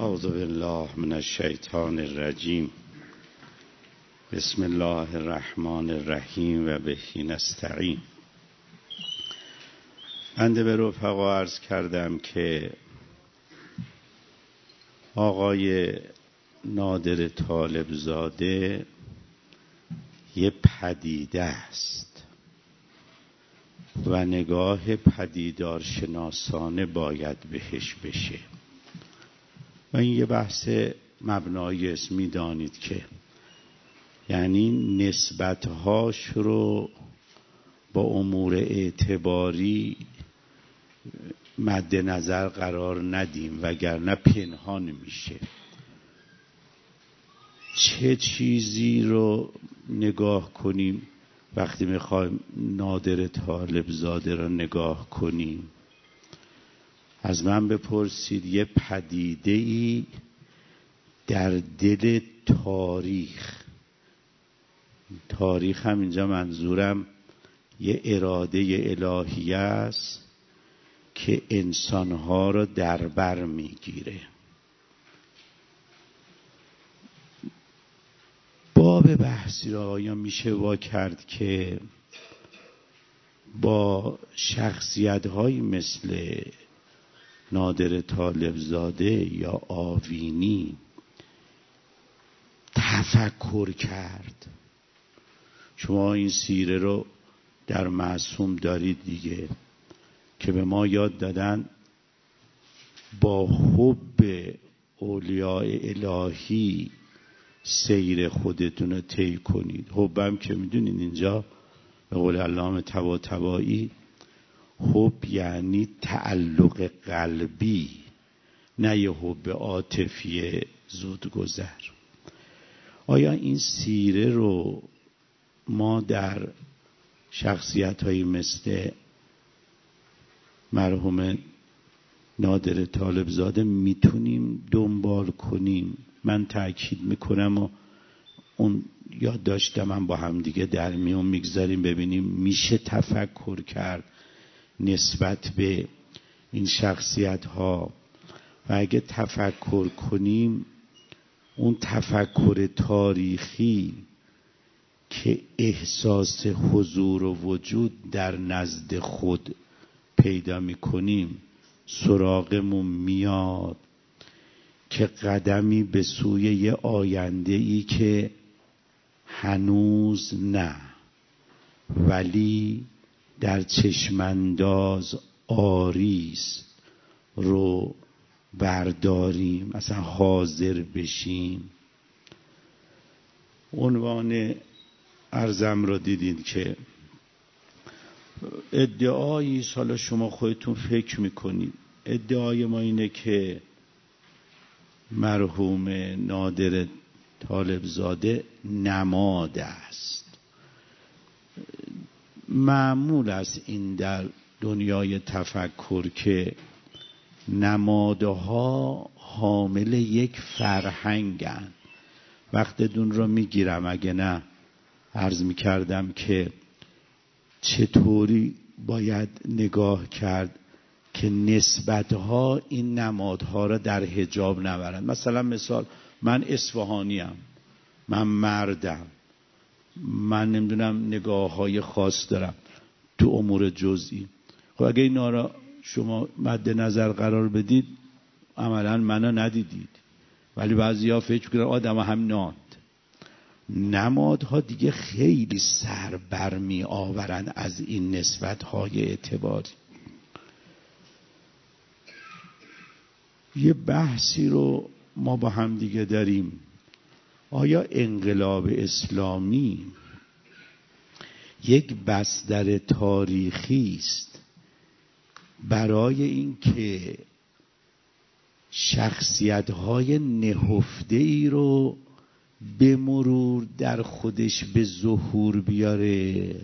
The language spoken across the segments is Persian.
اعوذ بالله من الشیطان الرجیم. بسم الله الرحمن الرحیم و به نستعین. بنده به رفقا عرض کردم که آقای نادر طالبزاده یه پدیده است و نگاه پدیدارشناسانه باید بهش بشه و این یه بحث مبنایی است. میدانید که یعنی نسبتهاش رو با امور اعتباری مد نظر قرار ندیم وگرنه پنهان میشه. چه چیزی رو نگاه کنیم وقتی میخوایم نادر طالبزاده رو نگاه کنیم؟ از من بپرسید یه پدیده‌ای در دل تاریخ هم اینجا منظورم یه اراده الهی است که انسانها رو در بر میگیره. باب بحثی را آیا میشه وا کرد که با شخصیت‌هایی مثل نادر طالبزاده یا آوینی تفکر کرد؟ شما این سیره رو در معصوم دارید دیگه که به ما یاد دادن با حب اولیاء الهی سیر خودتون رو طی کنید. حبم که میدونید اینجا به قول علامه طباطبایی حب یعنی تعلق قلبی، نه یه حب عاطفی زودگذر. آیا این سیره رو ما در شخصیت‌هایی مثل مرحوم نادر طالبزاده میتونیم دنبال کنیم؟ من تأکید میکنم و اون یاد داشتم من با هم دیگه در میون میگذاریم ببینیم میشه تفکر کرد نسبت به این شخصیت ها و اگه تفکر کنیم اون تفکر تاریخی که احساس حضور و وجود در نزد خود پیدا میکنیم سراغمون میاد که قدمی به سوی یه آینده ای که هنوز نه ولی در چشمانداز آریست رو برداریم، مثلا حاضر بشیم. عنوان عرضم رو دیدید که ادعایی، حالا شما خودتون فکر میکنید، ادعای ما اینه که مرحوم نادر طالبزاده نماد است. معمول است این در دنیای تفکر که نمادها حامل یک فرهنگن. وقتتون رو میگیرم اگه نه عرض میکردم که چطوری باید نگاه کرد که نسبتها این نمادها را در حجاب نبرند. مثلا من اصفهانیم، من مردم، من نمیدونم نگاه‌های خاص دارم تو امور جزئی. خب اگه اینا را شما مد نظر قرار بدید عملاً منو ندیدید، ولی بعضیا فکر کنن آدم هم نمادها دیگه خیلی سر برمی آورن از این نسبت‌های اعتباری. یه بحثی رو ما با هم دیگه داریم، آیا انقلاب اسلامی یک بستر تاریخی است برای این که شخصیت‌های نهفته رو به مرور در خودش به ظهور بیاره،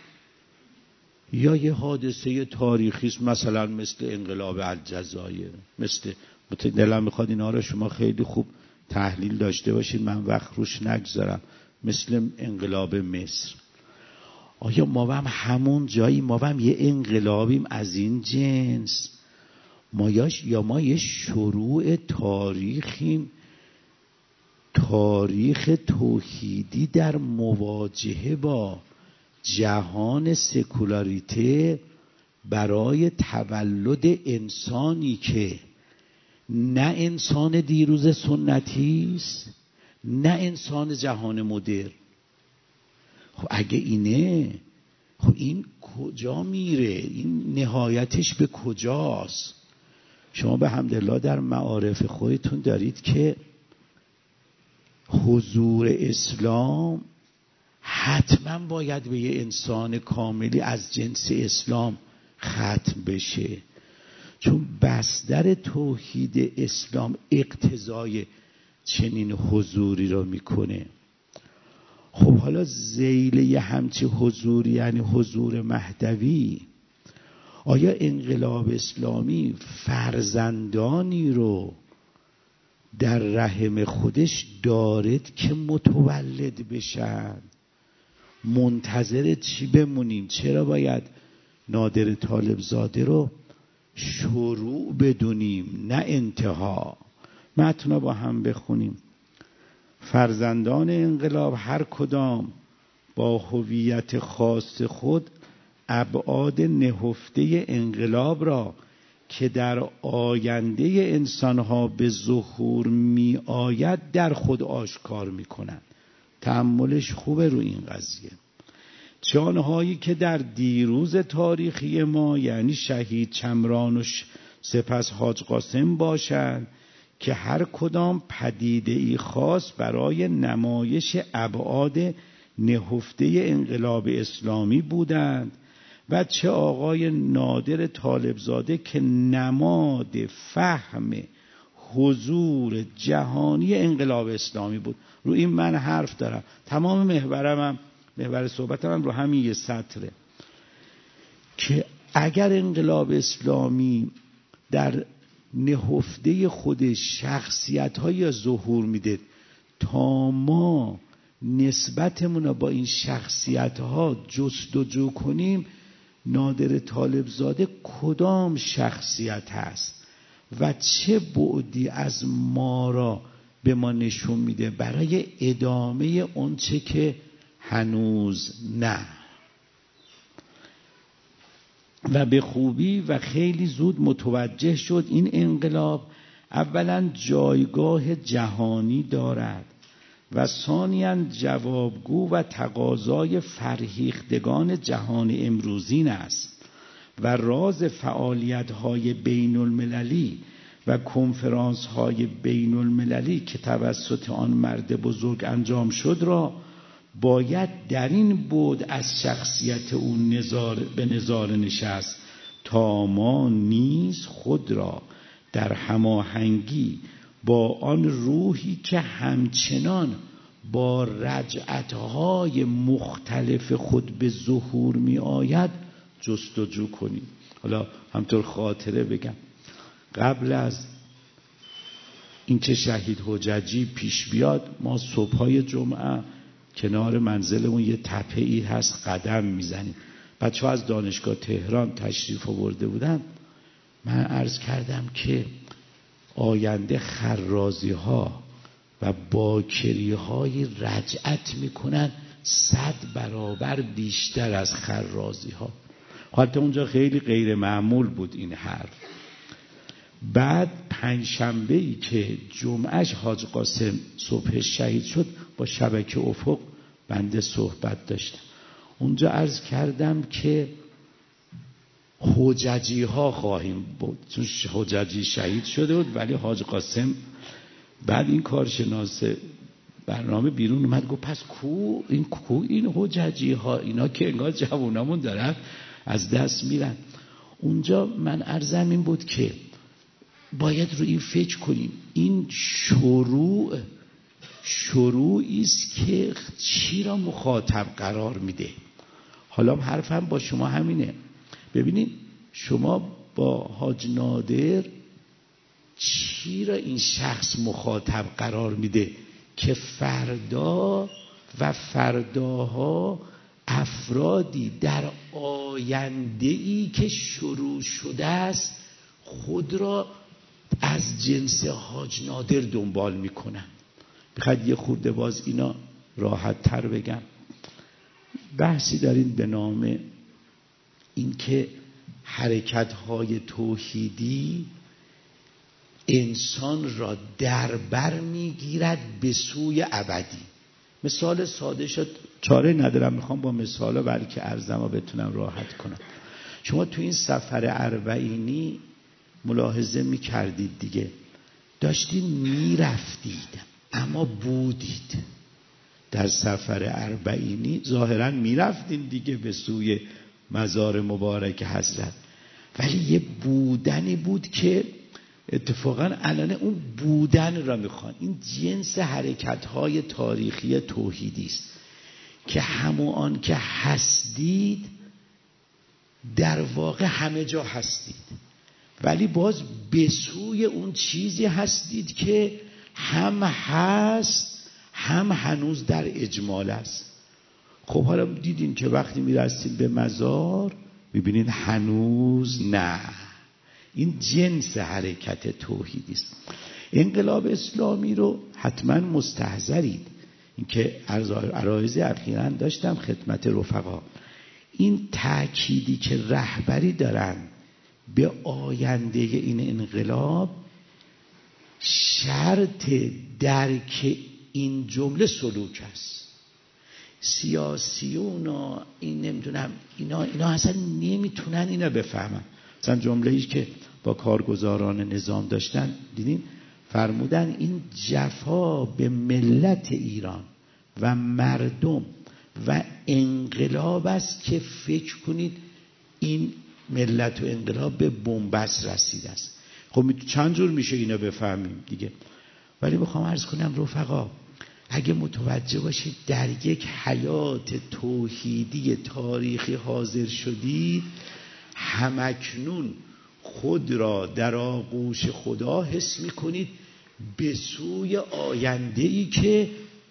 یا یه حادثه تاریخی است مثلا مثل انقلاب الجزایر، مثل دلم میخواد اینا رو شما خیلی خوب تحلیل داشته باشید، من وقت روش نگذارم، مثل انقلاب مصر. آیا ما هم همون جایی، ما هم یه انقلابیم از این جنس؟ ما یه شروع تاریخیم، تاریخ توحیدی در مواجهه با جهان سکولاریته برای تولد انسانی که نه انسان دیروز سنتی است نه انسان جهان مدرن. خب اگه اینه، خب این کجا میره؟ این نهایتش به کجاست؟ شما به حمدالله در معارف خودتون دارید که حضور اسلام حتما باید به یه انسان کاملی از جنس اسلام ختم بشه، چون بستر توحید اسلام اقتضای چنین حضوری رو میکنه. خب حالا ذیل یه همچی حضوری یعنی حضور مهدوی، آیا انقلاب اسلامی فرزندانی رو در رحم خودش دارد که متولد بشن؟ منتظر چی بمونیم؟ چرا باید نادر طالبزاده رو شروع بدونیم نه انتها؟ متن با هم بخونیم. فرزندان انقلاب هر کدام با هویت خاص خود ابعاد نهفته انقلاب را که در آینده انسانها به ظهور می آید در خود آشکار می کنند. تأملش خوبه رو این قضیه. چه آنهایی که در دیروز تاریخی ما یعنی شهید چمران و سپس حاج قاسم باشند که هر کدام پدیده‌ای خاص برای نمایش ابعاد نهفته انقلاب اسلامی بودند، و چه آقای نادر طالبزاده که نماد فهم حضور جهانی انقلاب اسلامی بود. رو این من حرف دارم، تمام محور صحبتم رو همین یه سطره که اگر انقلاب اسلامی در نهفته خودش شخصیت‌های ظهور میده تا ما نسبتمون با این شخصیت‌ها جستجو کنیم، نادر طالبزاده کدام شخصیت هست و چه بعدی از ما را به ما نشون میده برای ادامه اون چه که هنوز نه. و به خوبی و خیلی زود متوجه شد این انقلاب اولا جایگاه جهانی دارد و ثانیاً جوابگو و تقاضای فرهیختگان جهان امروزین است و راز فعالیت‌های بین المللی و کنفرانس‌های بین المللی که توسط آن مرد بزرگ انجام شد را باید در این بعد از شخصیت او به نظاره نشست تا ما نیز خود را در هماهنگی با آن روحی که همچنان با رجعتهای مختلف خود به ظهور می آید جستجو کنیم. حالا همطور خاطره بگم، قبل از اینکه شهید حججی پیش بیاد ما صبحای جمعه کنار منزلمون یه تپه‌ای هست قدم میزنیم. بچه‌ها از دانشگاه تهران تشریف آورده بودن، من عرض کردم که آینده خرازی ها و باکری های رجعت میکنن 100 برابر بیشتر از خرازی ها. حتی اونجا خیلی غیر معمول بود این حرف. بعد پنجشنبه‌ای که جمعهش حاج قاسم صبح شهید شد با شبکه افق بنده صحبت داشتم. اونجا عرض کردم که حججی ها خواهیم بود، چون حججی شهید شده بود ولی حاج قاسم بعد این کارشناس برنامه بیرون اومد گفت پس کو این حججی ها، اینا که انگار جوانامون دارن از دست میرن. اونجا من عرضم این بود که باید رو این فکر کنیم، این شروعی است که چی را مخاطب قرار میده. حالا حرفم با شما همینه. ببینید شما با حاج نادر چی را این شخص مخاطب قرار میده که فردا و فرداها افرادی در آینده‌ای که شروع شده است خود را از جنس حاج نادر دنبال میکنن. بخواد یه خورده باز اینا راحت تر بگم. بحثی داریم به نام اینکه حرکت‌های توحیدی انسان را در بر میگیرد به سوی ابدی. مثال ساده شد، چاره ندارم، میخوام با مثالا بلکه عرضمو بتونم راحت کنم. شما تو این سفر اربعینی ملاحظه میکردید دیگه، داشتید میرفتید اما بودید. در سفر اربعینی ظاهرا میرفتید دیگه به سوی مزار مبارک حضرت، ولی یه بودنی بود که اتفاقا الان اون بودن را میخوان. این جنس حرکت‌های تاریخی توحیدی است که همون که هستید در واقع همه جا هستید، ولی باز به سوی اون چیزی هستید که هم هست هم هنوز در اجمال است. خب حالا دیدین که وقتی میرسید به مزار میبینید هنوز نه. این جنس حرکت توحیدی است. انقلاب اسلامی رو حتما مستحضرید. این که عرایض اخیراً داشتم خدمت رفقا، این تأکیدی که رهبری دارن به آینده این انقلاب، شرط درک این جمله سلوک است. سیاسیون این نمیدونم اینا اصلا نمیتونن اینا بفهمن. مثلا جمله‌ای که با کارگزاران نظام داشتن دیدین، فرمودن این جفا به ملت ایران و مردم و انقلاب است که فکر کنید این ملت و انقلاب به بنبست رسیده است. خب چند جور میشه اینا بفهمیم دیگه، ولی میخوام عرض کنم رفقا، اگه متوجه باشید در یک حیات توحیدی تاریخی حاضر شدید، همکنون خود را در آغوش خدا حس میکنید به سوی آینده‌ای که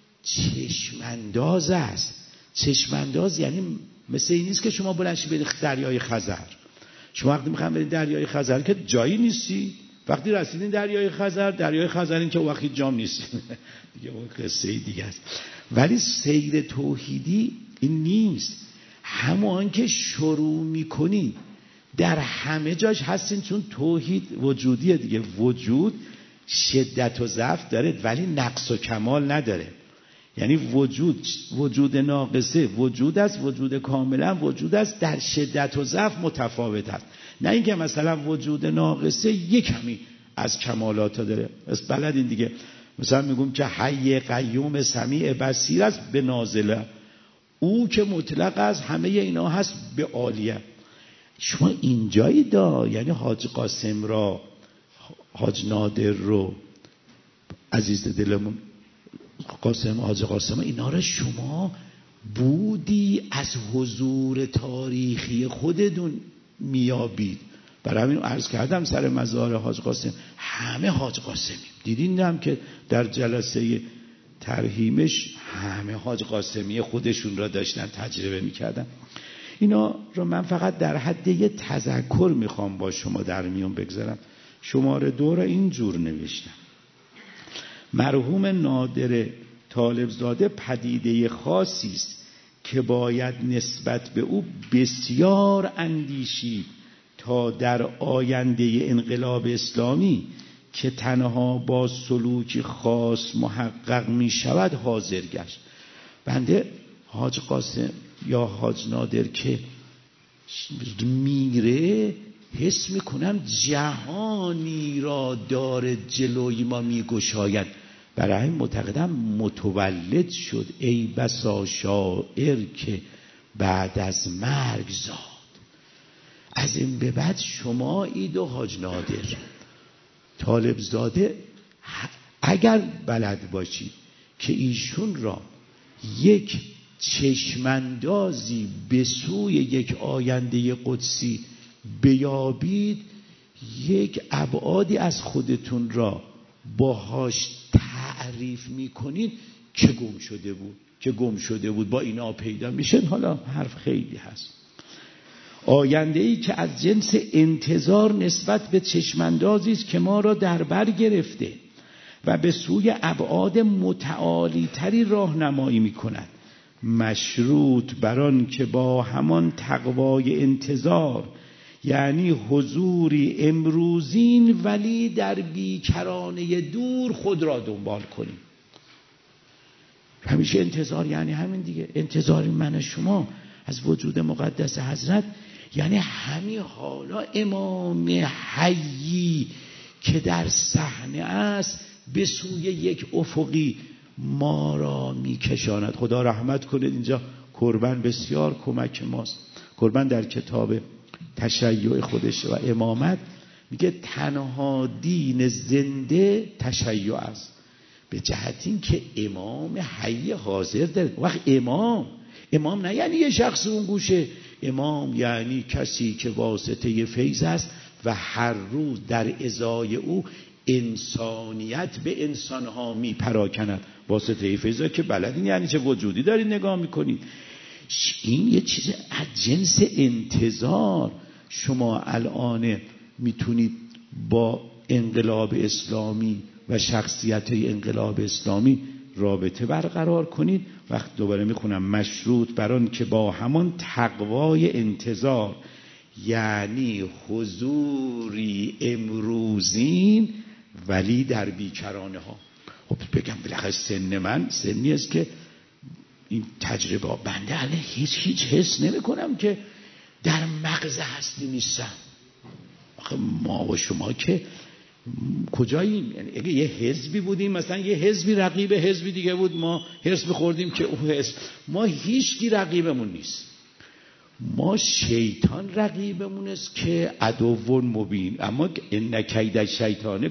چشمانداز است. چشمانداز یعنی مثل این نیست که شما بلنشی برید دریای خزر. شما وقتی میخواین برید دریای خزر که جایی نیستی، وقتی رسیدین دریای خزر این که وقتی جام نیست دیگه، اون قصه دیگه است. ولی سیر توحیدی این نیست. همون که شروع میکنی در همه جاش هستین، چون توحید وجودیه دیگه. وجود شدت و ضعف داره ولی نقص و کمال نداره. یعنی وجود ناقصه وجود است، وجود کاملا وجود است، در شدت و ضعف متفاوت است. نه اینکه مثلا وجود ناقصه یک کمی از کمالات داره. بلدین دیگه، مثلا میگم که حی قیوم سمیع بصیر است به نازله، او که مطلق است همه اینا هست به عالیه. شما اینجایی یعنی حاج قاسم را، حاج نادر رو، عزیز دلمون حاج قاسم، اینا را شما بودی از حضور تاریخی خودتون میابید. برای همین عرض کردم سر مزار حاج قاسم همه حاج قاسمی دیدین، هم که در جلسه ترحیمش همه حاج قاسمی خودشون را داشتن تجربه میکردن. اینا رو من فقط در حد یه تذکر میخوام با شما در میون بگذارم. شماره 2 را اینجور نوشتم: مرحوم نادر طالبزاده پدیده خاصی است که باید نسبت به او بسیار اندیشید تا در آینده انقلاب اسلامی که تنها با سلوک خاص محقق می شود حاضر گشت. بنده حاج قاسم یا حاج نادر که میره حس میکنم جهانی را داره جلوی ما میگشاید. برای این معتقدم متولد شد ای بسا شاعر که بعد از مرگ زاد. از این به بعد شما اید و حاج نادر طالبزاده اگر بلد باشید که ایشون را یک چشماندازی به سوی یک آینده قدسی بیابید، یک ابعادی از خودتون را باهاش تعریف میکنید که گم شده بود با اینا پیدا میشه. حالا حرف خیلی هست. آینده‌ای که از جنس انتظار نسبت به چشماندازی است که ما را در بر گرفته و به سوی ابعاد متعالی تری راهنمایی می‌کند، مشروط بر آن که با همان تقوای انتظار، یعنی حضوری امروزین ولی در بیکرانه دور، خود را دنبال کنیم. همیشه انتظار یعنی همین دیگه، انتظار من شما از وجود مقدس حضرت یعنی همین حالا امام حیی که در صحنه است به سوی یک افقی ما را میکشاند. خدا رحمت کنه. اینجا قربان بسیار کمک ماست. قربان در کتاب تشیع خودش و امامت میگه تنها دین زنده تشیع است، به جهت این که امام حی حاضر داره. وقت امام نه یعنی یه شخص اون گوشه، امام یعنی کسی که واسطه فیض است و هر روز در ازای او انسانیت به انسانها می پراکند. واسطه فیض که بلدین یعنی چه وجودی دارید نگاه میکنید. این یه چیز از جنس انتظار. شما الان میتونید با انقلاب اسلامی و شخصیت انقلاب اسلامی رابطه برقرار کنید. وقت دوباره میخونم مشروط بر آن که با همان تقوای انتظار، یعنی حضوری امروزین ولی در بیکرانه ها. خب بگم بالاخره سن من سنی است که این تجربه بنده الان هیچ حس نمی کنم که در مغز هستی نیستم. آخه ما و شما که کجاییم؟ یعنی اگه یه حزبی بودیم، مثلا یه حزبی رقیب حزبی دیگه بود، ما حرص می‌خوردیم که اون حزب، ما هیچکی رقیبمون نیست. ما شیطان رقیبمون است که عدو مبین، اما ان کید الشیطان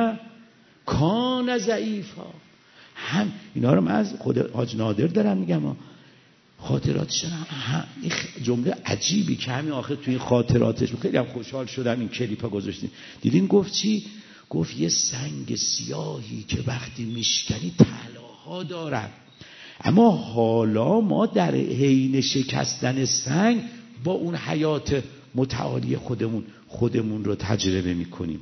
کان ضعیفا. هم اینا رو من از خود حاج نادر دارم میگم، خاطراتش این جمله عجیبی که همین آخر توی این خاطراتش خیلی هم خوشحال شدم این کلیپا گذاشتین. دیدین گفت چی؟ گفت یه سنگ سیاهی که وقتی میشکنی طلاها دارد، اما حالا ما در حین شکستن سنگ با اون حیات متعالی خودمون رو تجربه میکنیم.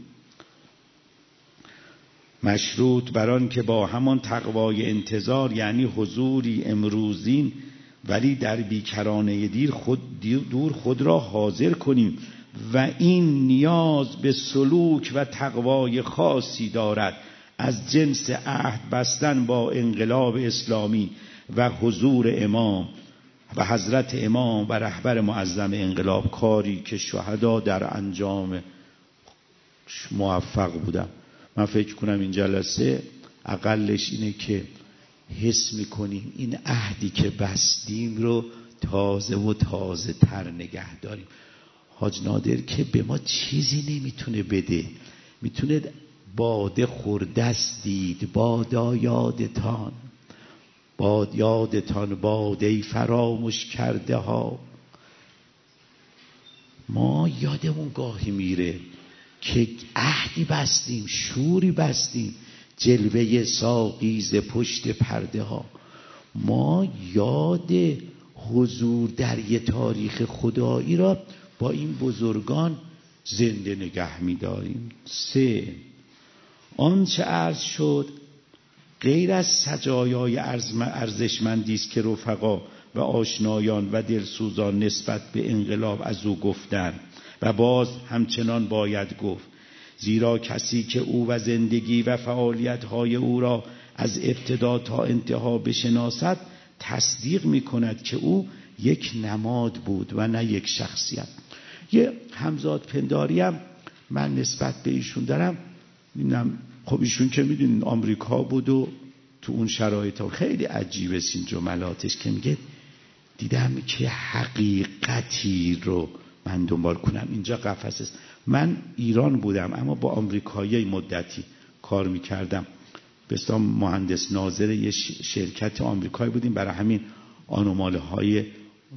مشروط بر آن که با همان تقوای انتظار، یعنی حضوری امروزین ولی در بیکرانه دور خود را حاضر کنیم و این نیاز به سلوک و تقوای خاصی دارد از جنس عهد بستن با انقلاب اسلامی و حضور امام و حضرت امام و رهبر معظم انقلاب، کاری که شهدا در انجام موفق بودن. من فکر کنم این جلسه اقلش اینه که حس میکنیم این عهدی که بستیم رو تازه و تازه تر نگه داریم. حاج نادر که به ما چیزی نمیتونه بده، میتونه باده خوردست دید، بادا یادتان باده فراموش کرده ها. ما یادمون گاهی میره که عهدی بستیم، شوری بستیم، جلوه ساقی ز پشت پرده ها. ما یاد حضور در یه تاریخ خدایی را با این بزرگان زنده نگه می‌داریم. 3. آنچه عرض شد غیر از سجایای ارزشمندی است که رفقا و آشنایان و دلسوزان نسبت به انقلاب از او گفتند و باز همچنان باید گفت، زیرا کسی که او و زندگی و فعالیت‌های او را از ابتدا تا انتها بشناسد تصدیق می‌کند که او یک نماد بود و نه یک شخصیت. یه همزاد پنداری هم من نسبت به ایشون دارم. خب ایشون که میدونین آمریکا بود و تو اون شرایط ها خیلی عجیبه این جملاتش که میگه دیدم که حقیقتی رو من دنبال کنم. اینجا قفس است. من ایران بودم اما با آمریکایی مدتی کار میکردم، به اصطلاح مهندس ناظر یه شرکت آمریکایی بودیم، برای همین آنوماله های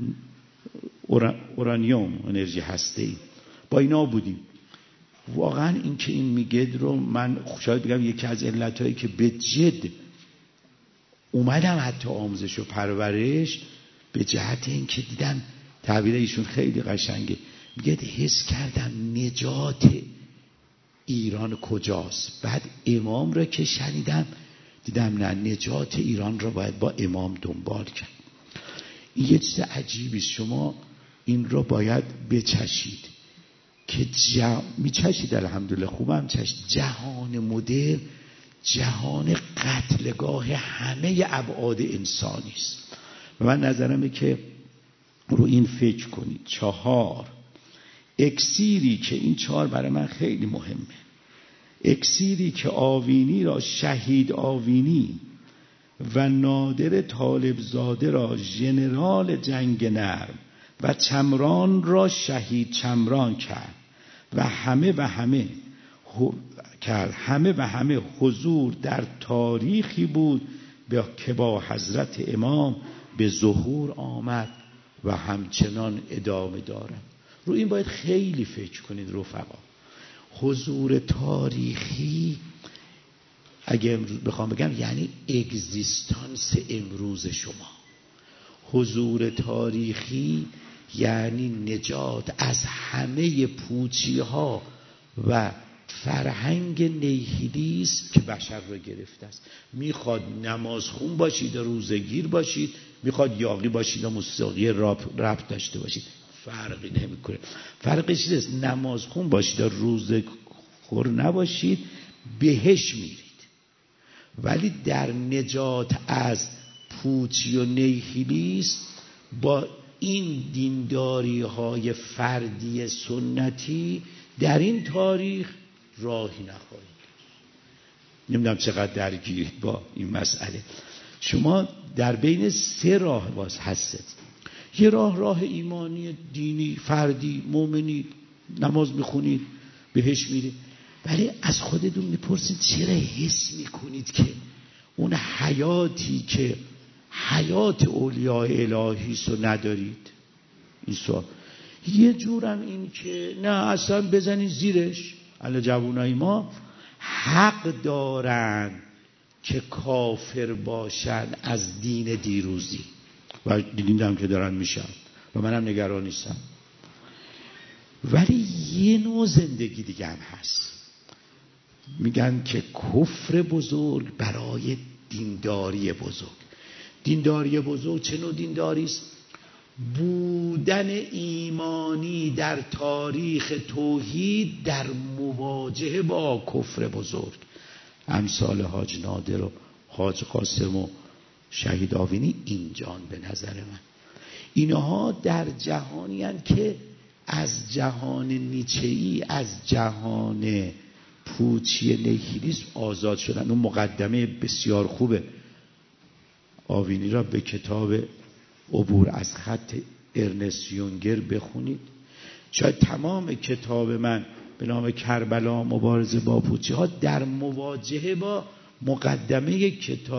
اورانیوم، انرژی هسته‌ای، با اینا بودیم. واقعا این که این میگه رو من شاید بگم یکی از علتایی که به جد اومدم حتی آموزش و پرورش، به جهت این که دیدم تعبیر ایشون خیلی قشنگه، میگه حس کردم نجات ایران کجاست. بعد امام را که شنیدم دیدم نه، نجات ایران را باید با امام دنبال کرد. این یه چیز عجیبی، شما این را باید بچشید که میچشید الحمدلله، خوبم چشید. جهان مدرن جهان قتلگاه همه ابعاد انسانی است. و من نظرمه که رو این فکر کنید. 4 اکسیری که این 4 برای من خیلی مهمه، اکسیری که آوینی را شهید آوینی و نادر طالبزاده را ژنرال جنگ نرم و چمران را شهید چمران کرد و همه حضور در تاریخی بود که با حضرت امام به ظهور آمد و همچنان ادامه دارد. رو این باید خیلی فکر کنید رفقا. حضور تاریخی اگه امروز بخوام بگم یعنی اگزیستانس امروز شما. حضور تاریخی یعنی نجات از همه پوچی ها و فرهنگ نیهیلیسم که بشر رو گرفته است. میخواد نمازخون باشید و روزگیر باشید، میخواد یاغی باشید و موسیقی رپ داشته باشید، فرقی نمیکنه. فرقش چیست؟ نمازخون باشید و روزخور نباشید بهش میرید. ولی در نجات از پوچی و نیهیلیسم با این دینداری های فردی سنتی در این تاریخ راهی نخواهید. نمیدونم چقدر درگیرید با این مسئله. شما در بین 3 راه باز هستید. یه راه ایمانی دینی فردی، مومنی، نماز میخونید بهش میرید، ولی از خودتون میپرسید چرا حس میکنید که اون حیاتی که حیات اولیاء الهیست رو ندارید؟ این سوال. یه جورم این که نه اصلا بزنید زیرش. الان جوانای ما حق دارن که کافر باشن از دین دیروزی و دیدیم که دارن میشن و منم نگران نیستم. ولی یه نوع زندگی دیگه هم هست، میگن که کفر بزرگ برای دینداری بزرگ. دینداری بزرگ چه نوع دینداری است؟ بودن ایمانی در تاریخ توحید در مواجهه با کفر بزرگ، امثال حاج نادر و حاج قاسم و شهید آوینی. اینجان به نظر من اینها در جهانی هستند که از جهان نیچه‌ای، از جهان پوچی نیهیلیسم آزاد شدن. اون مقدمه بسیار خوبه آوینی را به کتاب عبور از خط ارنست یونگر بخونید. شاید تمام کتاب من به نام کربلا مبارزه با پوچی ها در مواجهه با مقدمه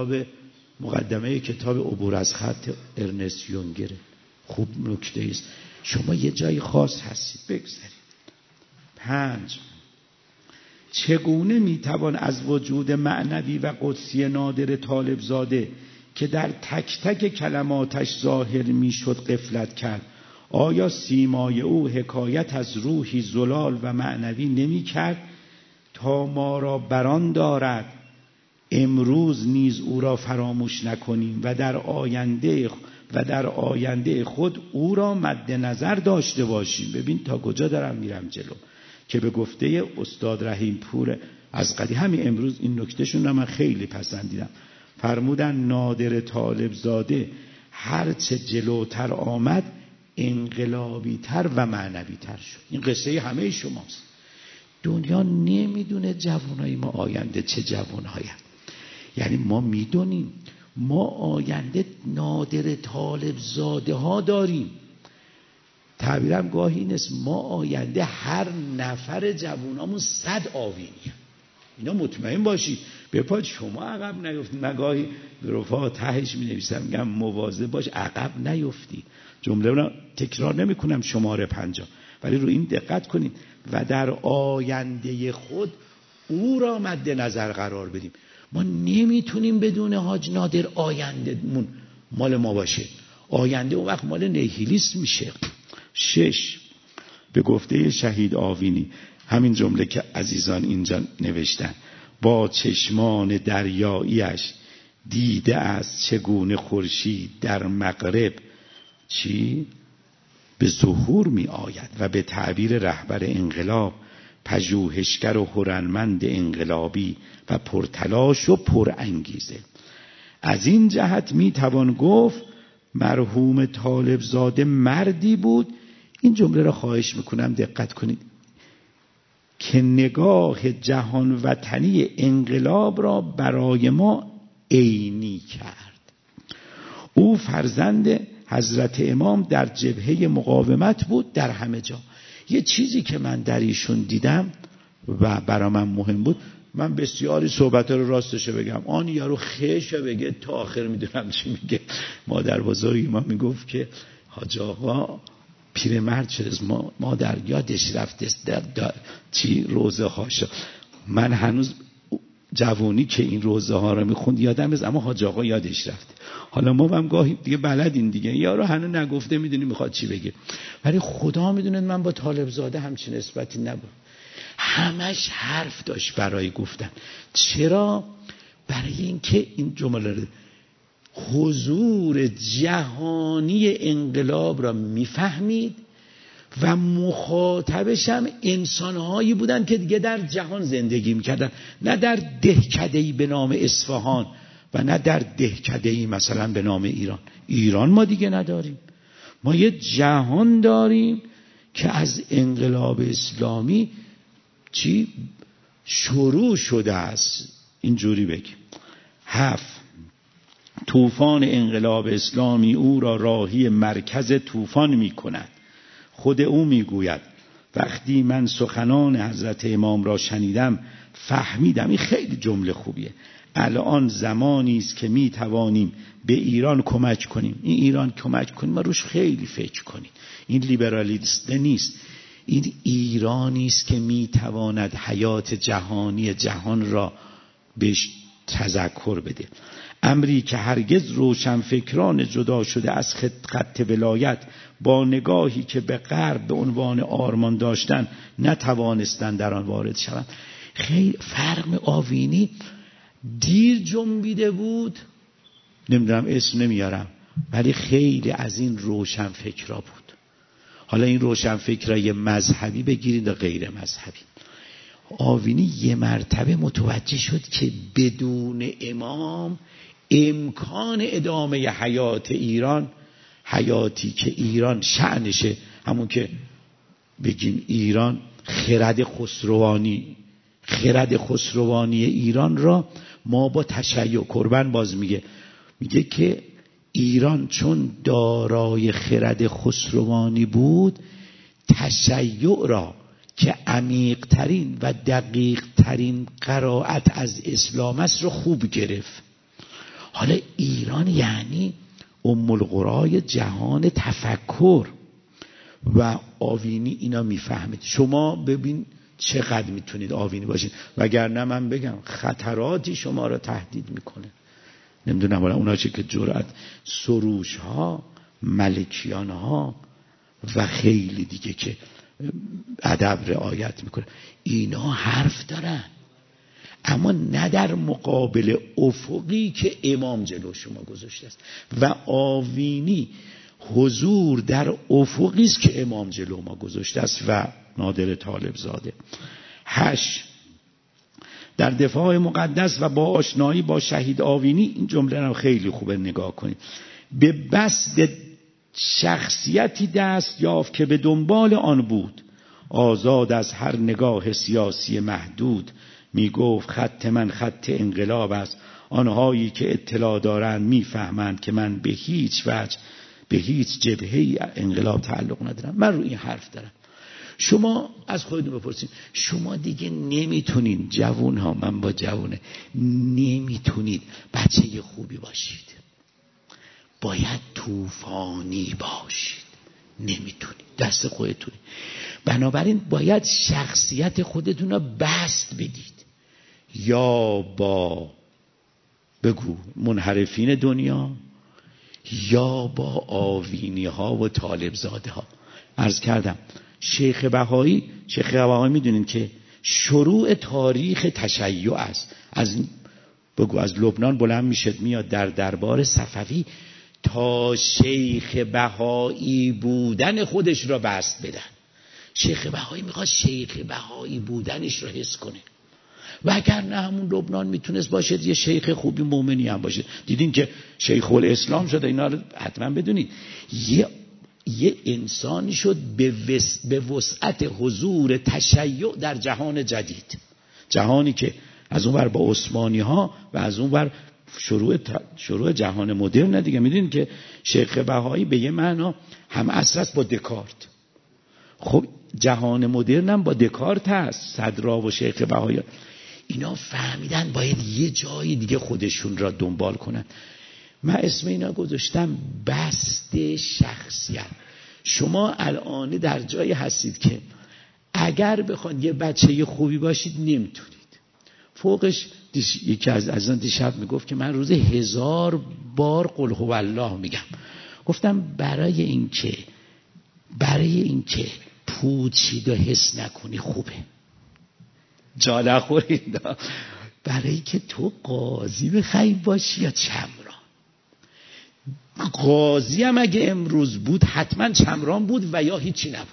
کتاب عبور از خط ارنست یونگر. خوب نکته است. شما یه جای خاص هستید بگذارید. 5 چگونه میتوان از وجود معنوی و قدسی نادر طالبزاده که در تک تک کلماتش ظاهر میشد غفلت کرد؟ آیا سیمای او حکایت از روحی زلال و معنوی نمی کرد تا ما را بران دارد امروز نیز او را فراموش نکنیم و در آینده خود او را مد نظر داشته باشیم؟ ببین تا کجا دارم میرم جلو. که به گفته استاد رحیم پور از قدی همین امروز این نکتهشون رو من خیلی پسندیدم. فرمودن نادر طالبزاده هرچه جلوتر آمد انقلابی تر و معنوی تر شد. این قصه همه شماست. دنیا نمیدونه جوانای ما آینده چه جوانهایی. یعنی ما میدونیم ما آینده نادر طالبزاده ها داریم. تعبیرم گاهی نیست، ما آینده هر نفر جوانامون 100 آوینی. اینا مطمئن باشید به پای شما عقب نیفتید. نگاهی به رفقا تهش می نویسم میگم مواظب باش عقب نیفتی. جمله رو تکرار نمی کنم شماره 50، ولی رو این دقت کنید و در آینده خود او را مد نظر قرار بدیم. ما نمیتونیم بدون حاج نادر آیندهمون مال ما باشه. آینده اون وقت مال نیهیلیسم میشه. 6 به گفته شهید آوینی، همین جمله که عزیزان اینجا نوشتن، با چشمان دریاییش دیده است چگونه خورشید در مغرب چی به ظهور می آید و به تعبیر رهبر انقلاب پژوهشگر و هنرمند انقلابی و پرتلاش و پرانگیزه. از این جهت می توان گفت مرحوم طالبزاده مردی بود، این جمله را خواهش میکنم دقت کنید، که نگاه جهان وطنی انقلاب را برای ما عینی کرد. او فرزند حضرت امام در جبهه مقاومت بود در همه جا. یه چیزی که من در ایشون دیدم و برای من مهم بود، من بسیاری صحبت‌ها رو راستش بگم، آن یارو خیش بگه تا آخر میدونم چی میگه. مادر بزرگی ما میگفت که حاج آقا پیرمرد شده، مادر یادش رفته چی روزه هاشو. من هنوز جوانی که این روزه ها رو میخوند یادم است، اما حاج آقا یادش رفته. حالا ما هم گاهی دیگه بلدیم دیگه، یارو هنوز نگفته میدونی میخواد چی بگه. ولی خدا میدونه من با طالبزاده همچین نسبتی نبود، همش حرف داشت برای گفتن. چرا؟ برای اینکه این جمله رو حضور جهانی انقلاب را میفهمید و مخاطبش هم انسانهایی بودن که دیگه در جهان زندگی میکردن، نه در دهکده‌ای به نام اصفهان و نه در دهکده‌ای مثلا به نام ایران. ایران ما دیگه نداریم، ما یه جهان داریم که از انقلاب اسلامی چی شروع شده است. اینجوری بگیم 7 طوفان انقلاب اسلامی او را راهی مرکز طوفان می کند. خود او می گوید وقتی من سخنان حضرت امام را شنیدم فهمیدم، این خیلی جمله خوبیه، الان زمانی است که می توانیم به ایران کمک کنیم. این ایران کمک کنیم ما روش خیلی فکر کنیم، این لیبرالیسم نیست، این ایرانی است که می تواند حیات جهانی جهان را بهش تذکر بده. امری که هرگز روشنفکران جدا شده از خط ولایت با نگاهی که به غرب به عنوان آرمان داشتن نتوانستند در آن وارد شوند. خیلی فرق آوینی دیر جنبیده بود، نمیدونم اسم نمیارم، ولی خیلی از این روشنفکرا بود. حالا این روشنفکرای مذهبی بگیرید و غیر مذهبی. آوینی یه مرتبه متوجه شد که بدون امام امکان ادامه حیات ایران، حیاتی که ایران شأنشه، همون که بگیم ایران خرد خسروانی ایران را ما با تشیع قربان باز میگه که ایران چون دارای خرد خسروانی بود، تشیع را که عمیق ترین و دقیق ترین قرائت از اسلام است رو خوب گرفت. حالا ایران یعنی ام القرای جهان تفکر و آوینی اینا میفهمید. شما ببین چقدر میتونید آوینی باشید، وگرنه من بگم خطراتی شما را تهدید میکنه. نمیدونم حالا اونا چه که جرأت سروش ها، ملکیان ها و خیلی دیگه که ادب رعایت میکنه، اینا حرف دارن، اما نه در مقابل افقی که امام جلو شما گذاشته است. و آوینی حضور در افقی است که امام جلو ما گذاشته است و نادر طالبزاده. 8 در دفاع مقدس و با آشنایی با شهید آوینی، این جمله رو خیلی خوبه نگاه کنید، به بسط شخصیتی دست یافت که به دنبال آن بود، آزاد از هر نگاه سیاسی محدود. می گفت خط من خط انقلاب است، آنهایی که اطلاع دارند میفهمند که من به هیچ وجه به هیچ جبهه انقلاب تعلق ندارم. من رو این حرف دارم. شما از خودتون بپرسید، شما دیگه نمیتونین، جوون ها، من با جوونه، نمیتونید بچه خوبی باشید، باید طوفانی باشید، نمیتونید، دست خودتون. بنابراین باید شخصیت خودتون رو بست بدید، یا با بگو منحرفین دنیا یا با آوینی ها و طالبزاده ها. عرض کردم شیخ بهایی میدونین که شروع تاریخ تشیع است. از لبنان بلند میشه میاد در دربار صفوی تا شیخ بهایی بودن خودش را بست بدن. شیخ بهایی میخواد شیخ بهایی بودنش را حس کنه و اگر نه همون لبنان میتونست باشه یه شیخ خوبی مومنی هم باشه. دیدین که شیخ الاسلام شده، اینا رو حتما بدونید. یه انسانی شد به وسعت حضور تشیع در جهان جدید، جهانی که از اون ور با عثمانی ها و از اون ور شروع جهان مدرن دیگه. میدونید که شیخ بهایی به یه معنا هم عصر است با دکارت. خب جهان مدرن هم با دکارت هست. صدرا و شیخ بهایی اینا فهمیدن باید یه جای دیگه خودشون را دنبال کنن. من اسم اینا گذاشتم بست شخصیت. شما الان در جایی هستید که اگر بخواید یه بچه خوبی باشید نمیتونید. فوقش یکی از عزیزان دیشب میگفت که من روز 1000 بار قل هو الله میگم. گفتم برای اینکه پوچید و حس نکنی خوبه، جا نخورید. برای که تو قاضی بخوای باشی یا چمران. قاضی هم اگه امروز بود حتما چمران بود و یا هیچی نبود.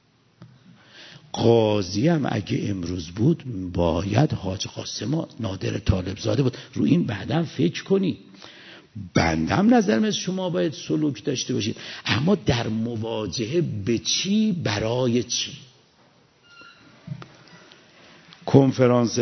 قاضی هم اگه امروز بود باید حاج قاسم نادر طالبزاده بود. رو این بعدم فکر کنی. بندم نظرم از شما باید سلوک داشته باشید، اما در مواجهه به چی، برای چی؟ کنفرانس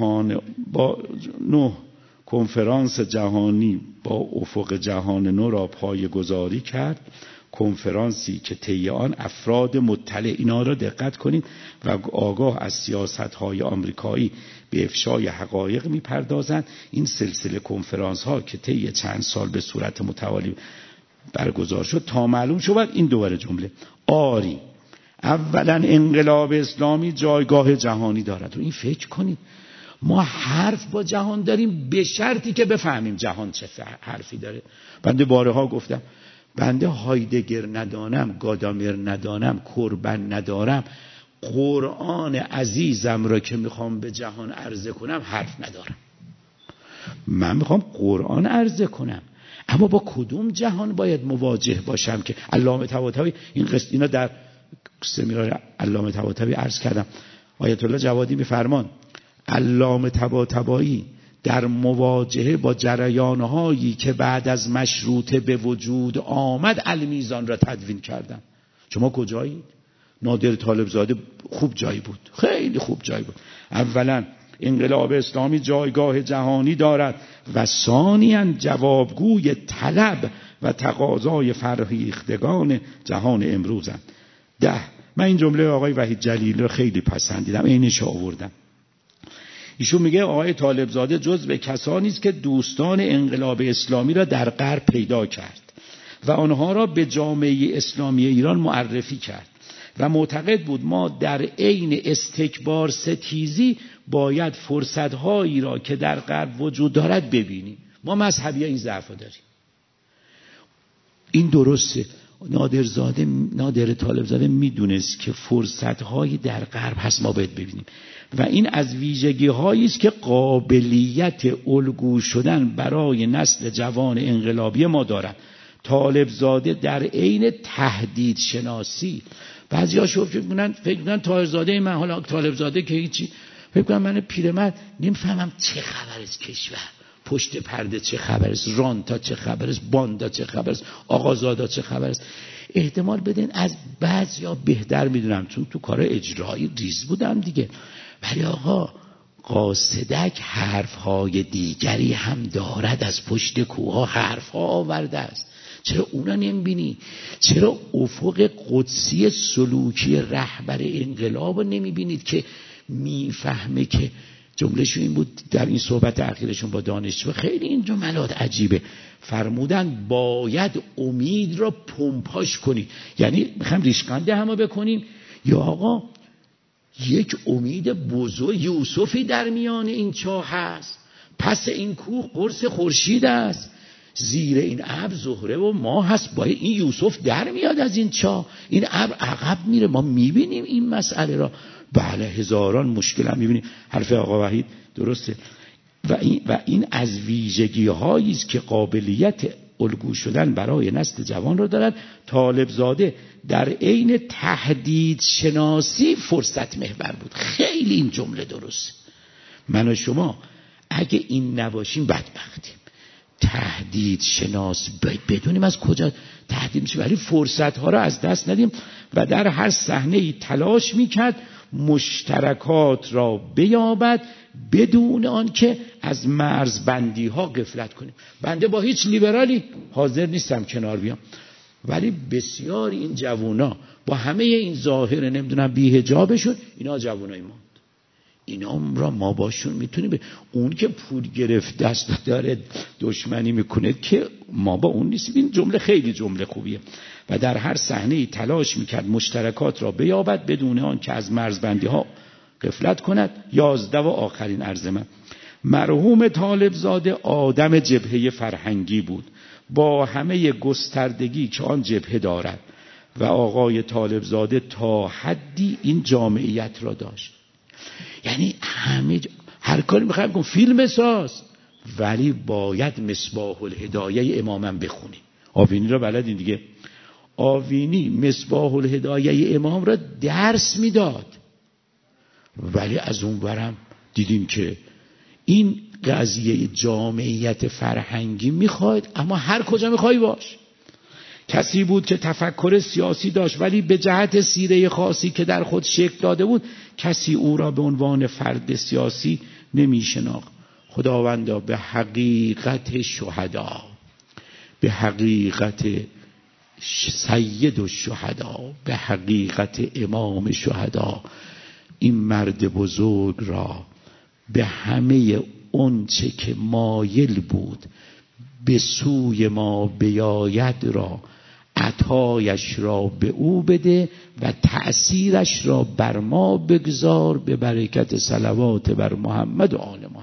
جهانی با افق جهان نو را پایه‌گذاری کرد. کنفرانسی که طی آن افراد مطلع، اینا را دقت کنید، و آگاه از سیاست‌های آمریکایی به افشای حقایق می‌پردازند. این سلسله کنفرانس ها که طی چند سال به صورت متوالی برگزار شد تا معلوم شد این دوباره جمله آری اولا انقلاب اسلامی جایگاه جهانی دارد. رو این فکر کنید. ما حرف با جهان داریم به شرطی که بفهمیم جهان چه حرفی داره. بنده بارها گفتم بنده هایدگر ندانم، گادامر ندانم، کوربن ندارم، قرآن عزیزم را که میخوام به جهان عرضه کنم حرف ندارم. من میخوام قرآن عرضه کنم، اما با کدوم جهان باید مواجه باشم که علامه طباطبایی اینا در سمینار علامه طباطبایی عرض کردم. آیت الله جوادی میفرمان علامه طباطبایی در مواجهه با جریان‌هایی که بعد از مشروطه به وجود آمد المیزان را تدوین کردن. شما کجایید؟ نادر طالبزاده خوب جایی بود، خیلی خوب جایی بود. اولا انقلاب اسلامی جایگاه جهانی دارد و ثانیاً جوابگوی طلب و تقاضای فرهیختگان جهان امروزند. 10. من این جمله آقای وحید جلیلی رو خیلی پسندیدم، عینش آوردم. ایشون میگه آقای طالبزاده جزو کسانی است که دوستان انقلاب اسلامی را در غرب پیدا کرد و آنها را به جامعه اسلامی ایران معرفی کرد و معتقد بود ما در عین استکبار ستیزی باید فرصت‌هایی را که در غرب وجود دارد ببینیم. ما مذهبی‌ها این ضعف داریم. این درسته. نادر طالبزاده میدونست که فرصت‌هایی در غرب هست ما باید ببینیم و این از ویژگی‌هایی است که قابلیت الگو شدن برای نسل جوان انقلابی ما دارد. طالبزاده در عین تهدید شناسی، بعضی‌ها فکر می‌کنن طاهرزاده من، حالا طالبزاده که هیچی، فکر کنم من پیرمرد نمی‌فهمم چه خبر است کشور، پشت پرده چه خبر است، رانتا چه خبر است، باندا چه خبر است، آقازادا چه خبر است. احتمال بدین از بعضیا بهتر میدونم چون تو کار اجرایی ریز بودم دیگه. ولی آقا قاصدک حرفهای دیگری هم دارد، از پشت کوها حرفها آورده است. چرا اونا نمیبینی؟ چرا افق قدسی سلوکی رهبر انقلاب نمیبینید که میفهمه که جملهشون این بود در این صحبت اخیرشون با دانشجو، خیلی این جملات عجیبه. فرمودن باید امید را پمپاژ کنید، یعنی میخوایم ریشخنده همه بکنیم یا آقا یک امید بزرگ یوسفی در میان این چاه هست، پس این کوه قرص خورشید است. زیر این ابر زهره و ماه هست، باید این یوسف در میاد از این چاه، این ابر عقب میره، ما میبینیم این مسئله را. بله هزاران مشکل هم میبینیم. حرف آقا وحید درسته و این از ویژگی هایی است که قابلیت الگو شدن برای نسل جوان را دارد. طالب زاده در عین تهدید شناسی فرصت محور بود. خیلی این جمله درست. من و شما اگه این نباشیم بدبختیم. تهدید شناس بدونیم از کجا تهدید میشه، ولی فرصت ها را از دست ندیم و در هر صحنه ای تلاش میکرد مشترکات را بیابد بدون آن که از مرزبندی ها غفلت کنیم. بنده با هیچ لیبرالی حاضر نیستم کنار بیام، ولی بسیاری این جوونا با همه این ظاهر نمیدونم بی حجابشون، اینا جوونای ما، اینا را ما باشون میتونیم اون که پول گرفت دست داره دشمنی میکنه که ما با اون نیستیم. این جمله خیلی جمله خوبیه. و در هر صحنه‌ای تلاش میکرد مشترکات را بیابد بدون آن که از مرزبندی ها غفلت کند. 11 و آخرین عرض من، مرحوم طالب زاده آدم جبهه فرهنگی بود با همه گستردگی که آن جبهه دارد و آقای طالب زاده تا حدی این جامعیت را داشت. یعنی هر کاری میخوایم کن فیلم ساز، ولی باید مصباح الهدایه امامم بخونی. آوینی را بلدین دیگه. آوینی مصباح الهدایه امام را درس میداد، ولی از اون برم دیدیم که این قضیه جامعیت فرهنگی میخواید، اما هر کجا میخوای باش. کسی بود که تفکر سیاسی داشت، ولی به جهت سیره خاصی که در خود شکل داده بود کسی او را به عنوان فرد سیاسی نمیشناخت. خداوندا به حقیقت شهدا، به حقیقت سید الشهدا، به حقیقت امام شهدا، این مرد بزرگ را به همه اون چه که مایل بود به سوی ما بیاید را عطایش را به او بده و تأثیرش را بر ما بگذار به برکت صلوات بر محمد و آل محمد.